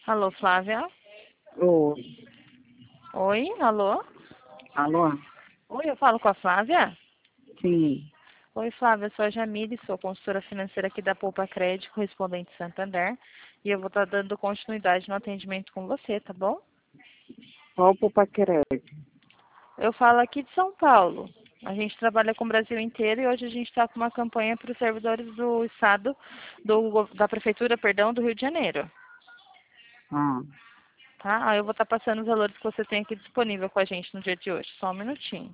Alô, Flávia? Oi. Oi, alô? Alô? Oi, eu falo com a Flávia? Sim. Oi, Flávia, eu sou a Jamile, sou consultora financeira aqui da Poupa Crédito, correspondente Santander, e eu vou estar dando continuidade no atendimento com você, tá bom? Qual o Paquerete? Eu falo aqui de São Paulo. A gente trabalha com o Brasil inteiro e hoje a gente está com uma campanha para os servidores do Estado, da Prefeitura, perdão, do Rio de Janeiro. Ah, Tá? Aí eu vou estar passando os valores que você tem aqui disponível com a gente no dia de hoje. Só um minutinho.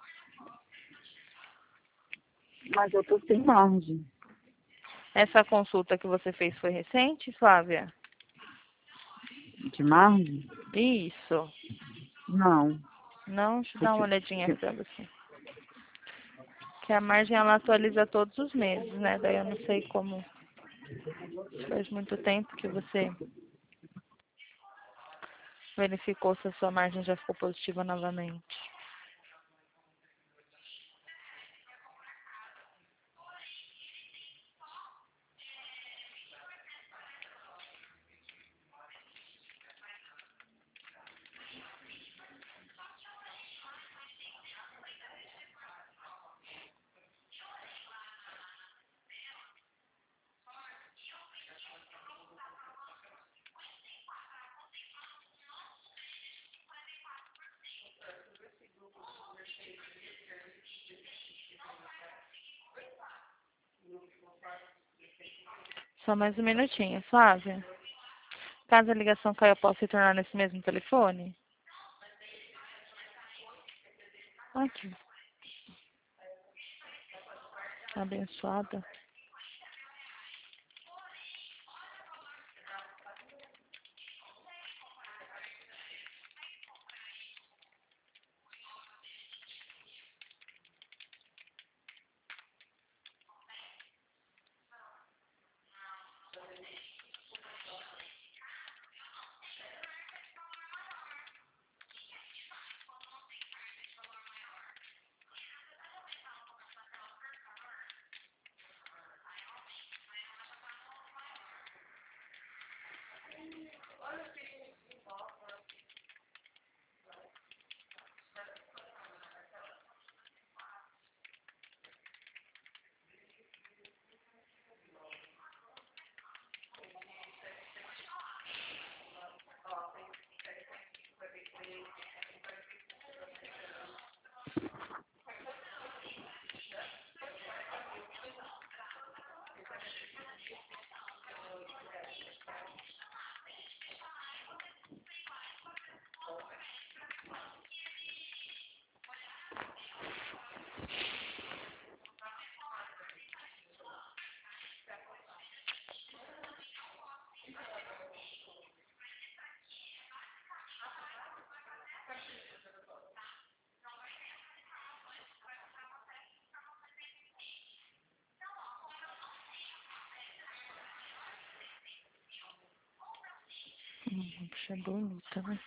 mas eu tô sem margem. Essa consulta que você fez foi recente, Flávia? De margem? Isso. Não. Não, deixa eu Tô dar uma te- olhadinha aqui te- pra você. Que a margem ela atualiza todos os meses, né? Daí eu não sei como. Faz muito tempo que você verificou se a sua margem já ficou positiva novamente. Só mais um minutinho, Flávia. Caso a ligação caia, eu posso retornar nesse mesmo telefone? Aqui. Abençoada. Puxa, bonita, né?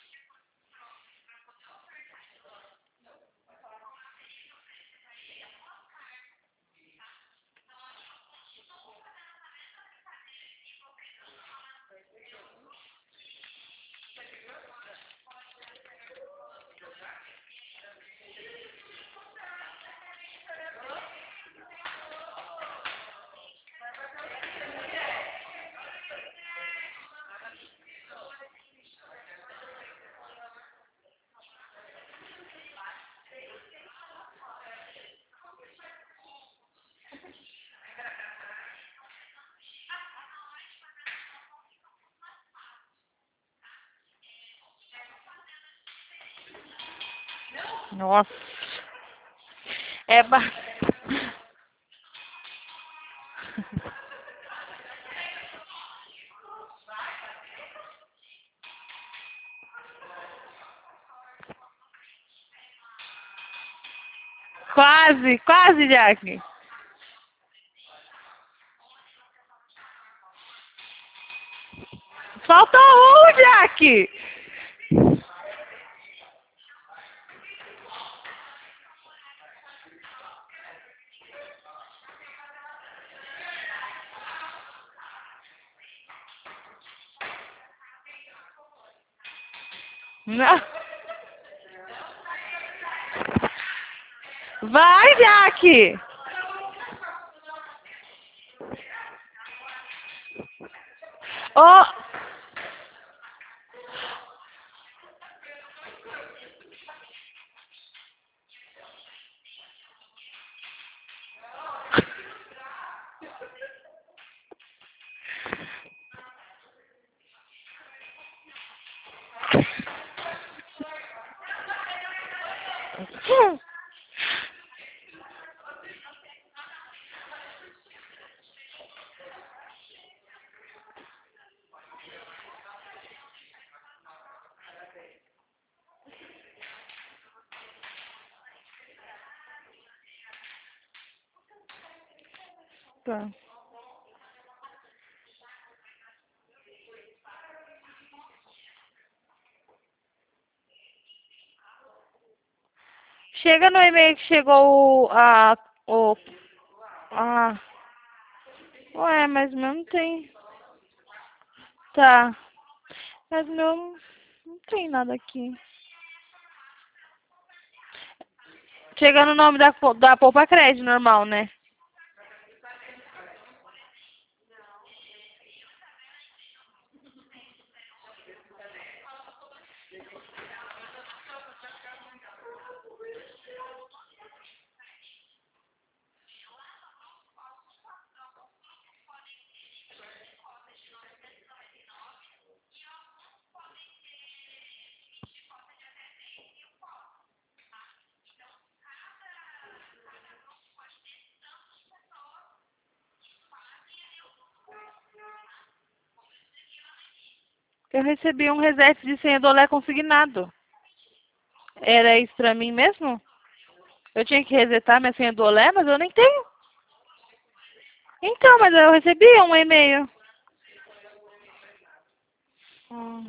Nossa. É ba... Quase, quase, Jack. Falta um, Jack. Não. Vai, Jaque! Ó! Tá. Chega no e-mail que chegou o, a, ué, mas o meu não tem. Tá. Mas o meu não tem nada aqui. Chega no nome da Poupa Crédito normal, né? Eu recebi um reset de senha do Olé consignado. Era isso pra mim mesmo? Eu tinha que resetar minha senha do Olé, mas eu nem tenho. Então, mas eu recebi um e-mail. Hum.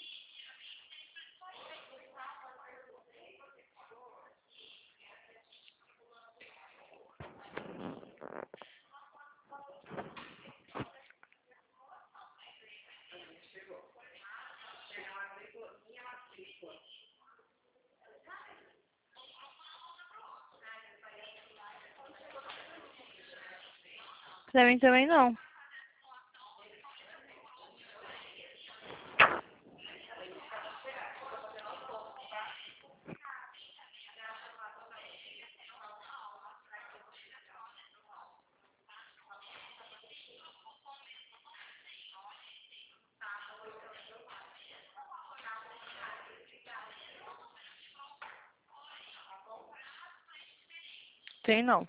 Pra mim também não. Tem não.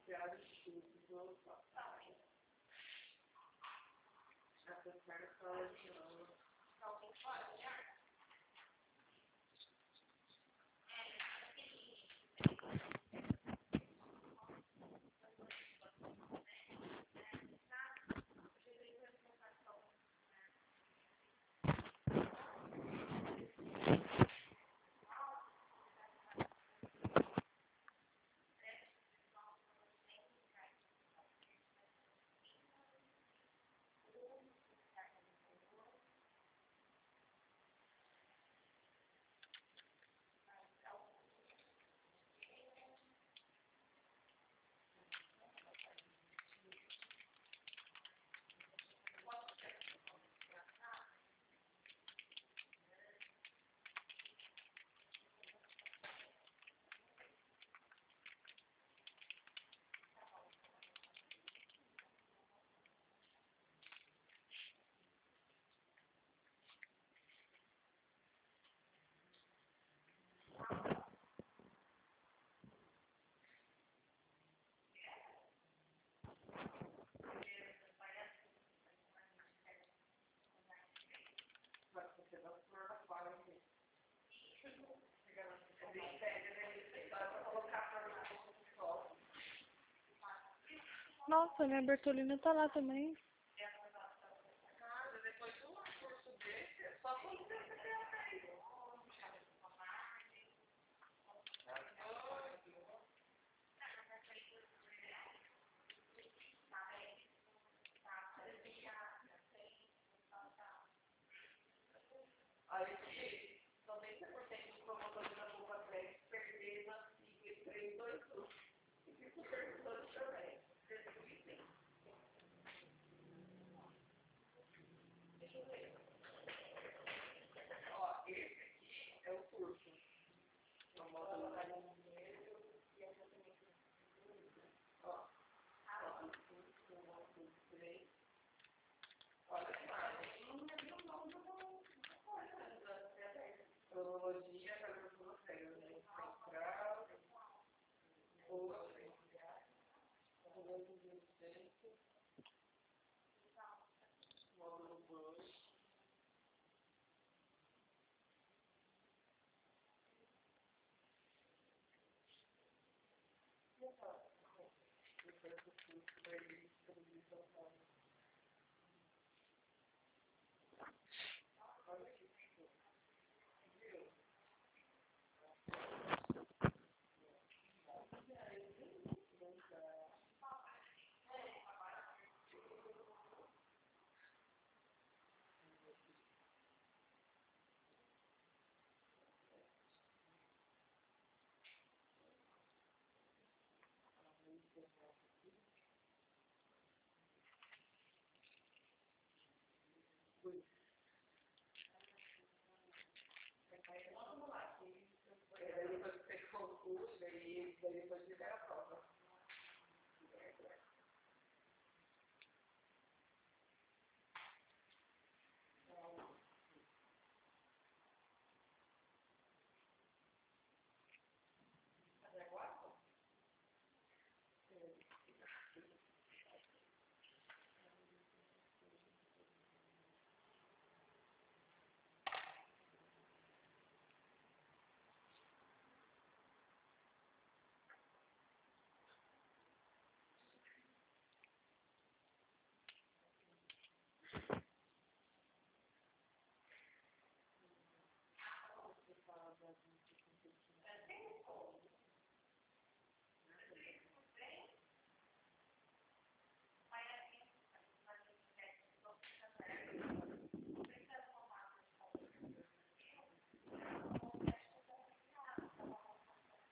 Nossa, minha Bertolina tá lá também.